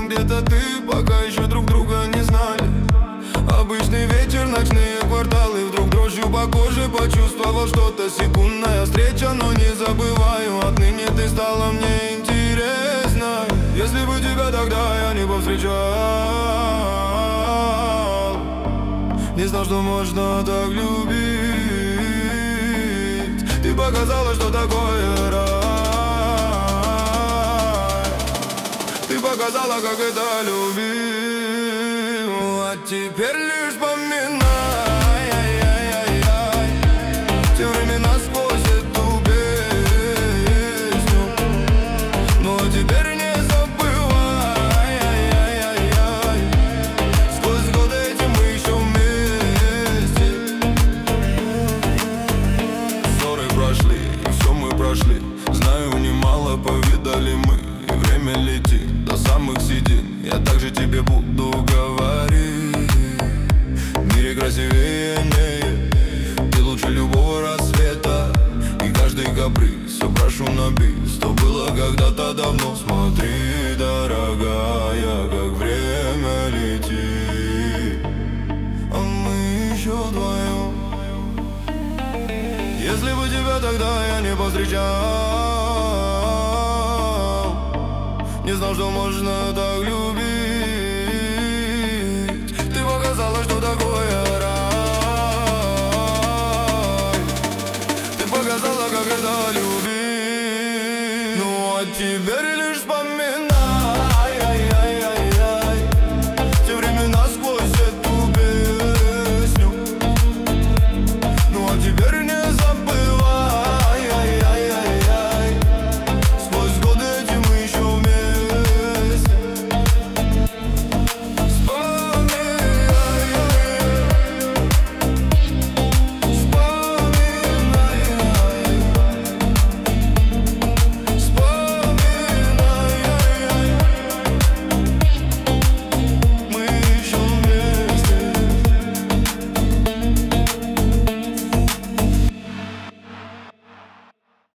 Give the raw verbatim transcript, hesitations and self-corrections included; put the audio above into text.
где-то ты, пока еще друг друга не знали. Обычный вечер, ночные кварталы. Вдруг дрожью по коже почувствовал что-то. Секундная встреча, но не забываю. Отныне ты стала мне интересна. Если бы тебя тогда я не повстречал, не знал, что можно так любить. Ты показала, что такое рай. Ты показала, как это любить. А теперь лишь поминай те времена сквозь эту песню. Но теперь не забывай, сквозь годы эти мы еще вместе. Ссоры прошли, все мы прошли. Знаю, немало повидали мы. И время летит до самых седин. Я также тебе буду говорить: в мире красивее ней. Ты лучше любого рассвета. И каждый каприз все прошу на бис. То было когда-то давно. Смотри, дорогая, как время летит, а мы еще вдвоем. Если бы тебя тогда я не повстречал, не знал, что можно так любить. Ты показала, что такое рай. Ты показала, как это любить. Ну а теперь